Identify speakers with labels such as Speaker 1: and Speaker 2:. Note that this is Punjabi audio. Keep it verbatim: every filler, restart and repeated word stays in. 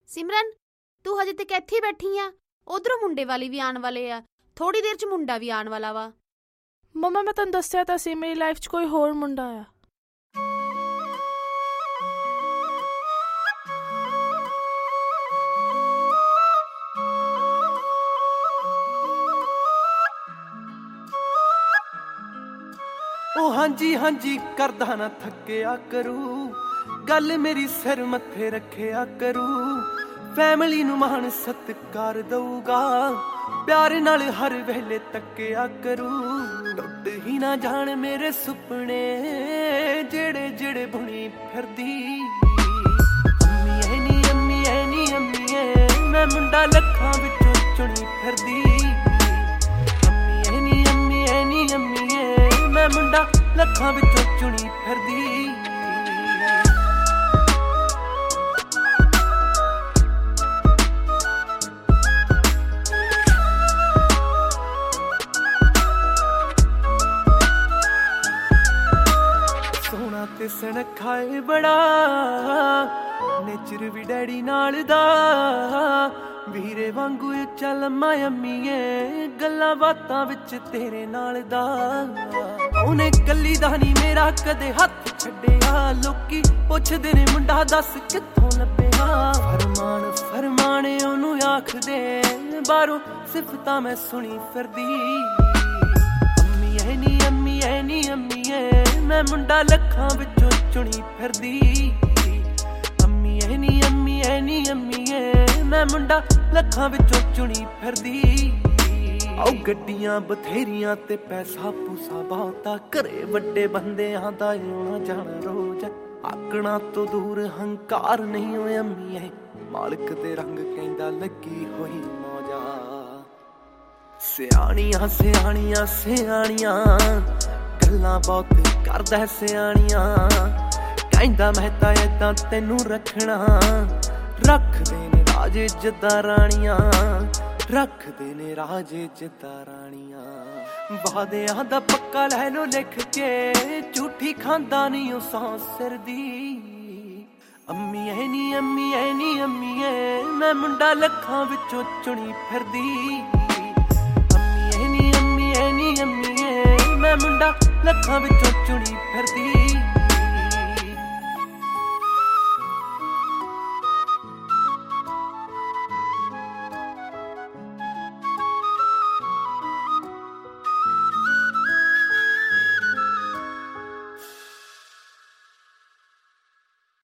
Speaker 1: ਸਿਮਰਨ, ਤੂੰ ਹਜੇ ਤੱਕ ਇੱਥੇ ਹੀ ਬੈਠੀ ਆ? ਉਧਰੋਂ ਮੁੰਡੇ ਵਾਲੇ ਵੀ ਆਉਣ ਵਾਲੇ ਆ, ਥੋੜੀ ਦੇਰ ਚ ਮੁੰਡਾ ਵੀ ਆਉਣ ਵਾਲਾ ਵਾ।
Speaker 2: ਮੰਮਾ ਮੈਂ ਤੁਹਾਨੂੰ ਦੱਸਿਆ ਤਾਂ ਸੀ ਮੇਰੀ ਲਾਈਫ 'ਚ ਕੋਈ ਹੋਰ ਮੁੰਡਾ ਆ।
Speaker 3: ਉਹ ਹਾਂਜੀ ਹਾਂਜੀ ਕਰਦਾ ਨਾ ਥੱਕਿਆ ਕਰੂ, ਗੱਲ ਮੇਰੀ ਸਿਰ ਮੱਥੇ ਰੱਖਿਆ ਕਰੂ। ਫੈਮਿਲੀ ਨੂੰ ਮਾਣ ਸਤਿਕਾਰ ਦਊਗਾ, ਪਿਆਰ ਨਾਲ ਹਰ ਵੇਲੇ ਤੱਕਿਆ ਕਰੂ। ਟੁੱਟ ਹੀ ਨਾ ਜਾਣ ਮੇਰੇ ਸੁਪਨੇ ਜਿਹੜੇ ਜਿਹੜੇ ਬੁਣੀ ਫਿਰਦੀ। ਅੰਮੀ ਐ ਨੀ ਅੰਮੀ ਐ ਨੀ ਅੰਮੀ ਐ, ਮੈਂ ਮੁੰਡਾ ਲੱਖਾਂ ਵਿੱਚੋਂ ਚੁਣੀ ਫਿਰਦੀ। ਅੰਮੀ ਐ ਨੀ ਅੰਮੀ ਐ ਨੀ ਅੰਮੀ ਐ, ਮੈਂ ਮੁੰਡਾ ਲੱਖਾਂ ਵਿੱਚੋਂ ਚੁਣੀ ਫਿਰਦੀ। ਸੋਹਣਾ ਤੇ ਸੁਨੱਖਾ ਏ ਬੜਾ, ਨੇਚਰ ਵੀ ਡੈਡੀ ਨਾਲ ਦਾ। ਵੀਰੇ ਵਾਂਗੂ ਚੱਲ ਮੈਂ ਅੰਮੀਏ, ਗੱਲਾਂ ਬਾਤਾਂ ਵਿੱਚ ਤੇਰੇ ਨਾਲ ਦਾ। ਉਹਨੇ ਕੱਲੀ ਦਾ ਨੀ ਮੇਰਾ ਕਦੇ ਹੱਥ ਛੱਡਿਆ, ਲੋਕੀ ਪੁੱਛਦੇ ਨੇ ਮੁੰਡਾ ਦੱਸ ਕਿੱਥੋਂ ਲੱਭਿਆ। ਫਰਮਾਨ ਫਰਮਾਨ ਉਹਨੂੰ ਆਖਦੇ, ਬਾਹਰੋਂ ਸਿਫਤਾਂ ਮੈਂ ਸੁਣੀ ਫਿਰਦੀ। ਅੰਮੀ ਐ ਨੀ ਅੰਮੀ ਐ ਨੀ ਅੰਮੀ ਐ, ਮੈਂ ਮੁੰਡਾ ਲੱਖਾਂ ਵਿੱਚੋਂ ਚੁਣੀ ਫਿਰਦੀ। ਅੰਮੀ ਐ ਨੀ ਅੰਮੀ ਐ ਨੀ ਅੰਮੀ ਐ, ਮੈਂ ਮੁੰਡਾ ਲੱਖਾਂ ਵਿੱਚੋਂ ਚੁਣੀ ਫਿਰਦੀ। ਆਓ ਗੱਡੀਆਂ ਬਥੇਰੀਆਂ ਤੇ ਪੈਸਾ ਪੂਸਾ ਬਹੁਤਾ, ਘਰੇ ਵੱਡੇ ਬੰਦਿਆਂ ਦਾ ਆਉਣਾ ਜਾਣਾ ਰੋਜ਼। ਆਕਣਾ ਤੋਂ ਦੂਰ ਹੰਕਾਰ ਨਹੀਂ ਓਏ ਅੰਮੀਏ, ਮਾਲਕ ਦੇ ਰੰਗ ਕਹਿੰਦਾ ਲੱਗੀ ਹੋਈ ਮੌਜਾ। ਸਿਆਣੀਆਂ ਸਿਆਣੀਆਂ ਸਿਆਣੀਆਂ ਗੱਲਾਂ ਬਹੁਤ ਕਰਦਾ ਸਿਆਣੀਆਂ। ਕਹਿੰਦਾ ਮੈਂ ਤਾਂ ਏਦਾਂ ਤੈਨੂੰ ਰੱਖਣਾ, ਰੱਖਦੇ ਨੇ ਰਾਜੇ ਜਿੱਦਾਂ ਰਾਣੀਆਂ, ਰੱਖਦੇ ਨੇ ਰਾਜੇ ਜਿੱਦਾਂ ਰਾਣੀਆਂ। ਵਾਅਦਿਆਂ ਦਾ ਪੱਕਾ ਲੈ ਲੋ ਲਿਖ ਕੇ, ਝੂਠੀ ਖਾਂਦਾ ਨਹੀਂ ਉਹ ਸੌ ਸਿਰ ਦੀ। ਅੰਮੀ ਐ ਨੀ ਅੰਮੀ ਐ ਨੀ ਅੰਮੀ ਐ, ਮੈਂ ਮੁੰਡਾ ਲੱਖਾਂ ਵਿੱਚੋਂ ਚੁਣੀ ਫਿਰਦੀ। ਅੰਮੀ ਐ ਨੀ ਅੰਮੀ ਐ ਨੀ ਅੰਮੀ ਐ, ਮੈਂ ਮੁੰਡਾ ਲੱਖਾਂ ਵਿੱਚੋਂ ਚੁਣੀ ਫਿਰਦੀ।